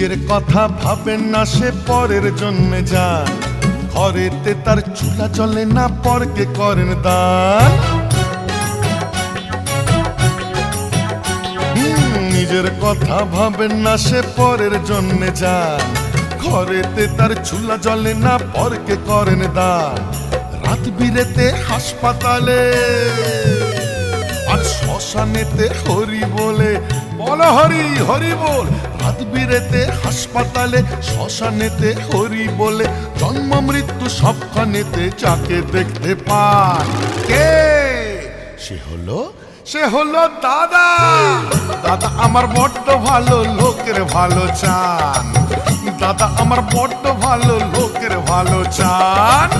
নিজের কথা ভাবেন না, সে পরের জন্মে যান। ঘরেতে তার চুলা চলে না, পরকে করেন দান। নিজের কথা ভাবেন না, সে পরের জন্মে যান। ঘরেতে তার চুলা জ্বলে না, পরকে করেন দান। রাত বিরেতে হাসপাতালে আর শ্মশানেতে হরি বলে, বল হরি হরি বল। রাত বিরেতে হাসপাতালে শ্মশানেতে হরি বলে, জন্ম মৃত্যু সবখানেতে যাকে দেখতে পান। কে সে হলো দাদা। দাদা আমার বড্ড ভালো, লোকের ভালো চান। দাদা আমার বড্ড ভালো, লোকের ভালো চান।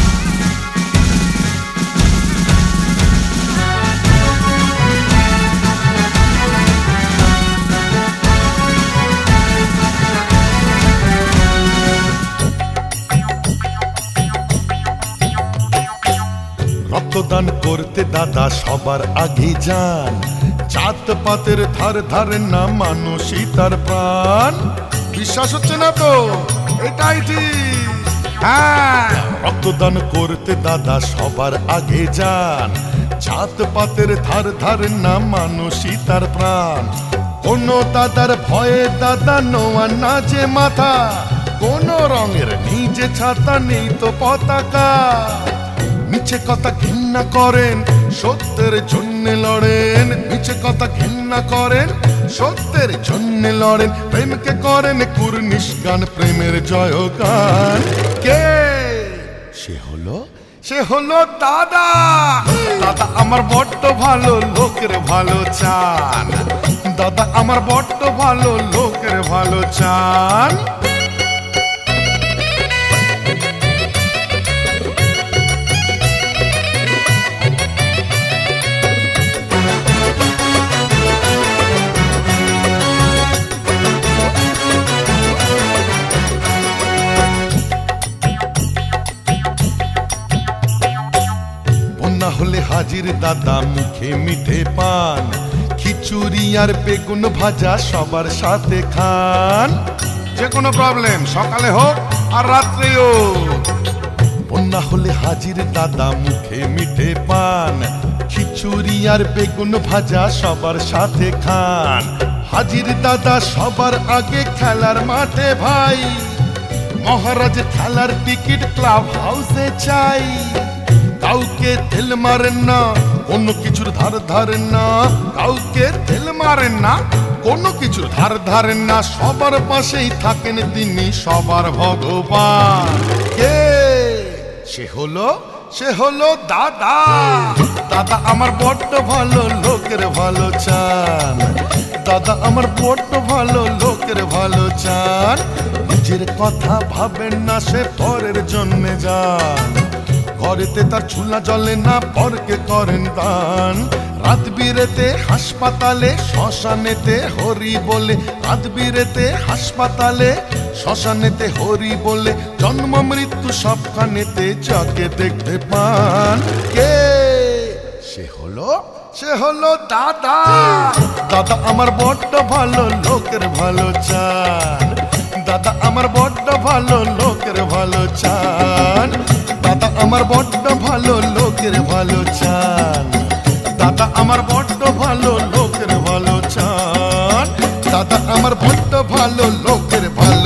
রক্তদান করতে দাদা সবার আগে যান। জাত পাতের ধার ধারেন না, মানুষই তার প্রাণ। বিশ্বাস হচ্ছে না তো? এটাই ঠিক। হ্যাঁ, রক্তদান করতে দাদা সবার আগে যান। জাত পাতের ধার ধারেন না, মানুষই তার প্রাণ। কোন দাদার ভয়ে দাদা নোয়ান না যে মাথা। কোন রঙের নিজে ছাতা নেই তো পতাকা। মিছে কথা ঘৃণা করেন, সত্যের জন্য লড়েন। মিছে কথা ঘৃণা করেন, সত্যের জন্য লড়েন। প্রেমকে করেন কুর্নিশ গান, প্রেমের জয়গান। কে সে হলো দাদা। দাদা আমার বড্ড ভালো, লোকের ভালো চান। দাদা আমার বড্ড ভালো, লোকের ভালো চান। হলে হাজির দাদা, মুখে মিঠে পান। খিচুড়ি আর বেগুন ভাজা সবার সাথে খান। যে কোনো প্রবলেম সকালে হোক আর রাত্রেও। বন্যা হলে হাজির দাদা, মুখে মিঠে পান। খিচুড়ি আর বেগুন ভাজা সবার সাথে খান। হাজির দাদা সবার আগে খেলার মাঠে ভাই। মহারাজ খেলার টিকিট ক্লাব হাউসে চাই। কাউকে তেল মারেন না, কোনো কিছুর ধার ধারেন না। কাউকে তেল মারেন না, কোনো কিছুর ধার ধারেন না। সবার পাশেই থাকেন তিনি, সবার ভগবান। কে সে হলো দাদা। দাদা আমার বড্ড ভালো, লোকের ভালো চান। দাদা আমার বড্ড ভালো, লোকের ভালো চান। নিজের কথা ভাবেন না, সে পরের জন্মে যান। ঘরেতে তার চুলা জ্বলে না, পরকে করেন দান। রাত বিরেতে হাসপাতালে শ্মশানেতে হরি বলে। রাত বিরেতে হাসপাতালে শ্মশানেতে হরি বলে, জন্ম মৃত্যু সবখানেতে যাকে দেখতে পান। কে সে হলো দাদা। দাদা আমার বড্ড ভালো, লোকের ভালো চান। দাদা আমার বড্ড ভালো, লোকের ভালো চান। দাদা আমার বড্ড ভালো, লোকের ভালো চান। দাদা আমার বড্ড ভালো, লোকের ভালো চান। দাদা আমার বড্ড ভালো, লোকের ভালো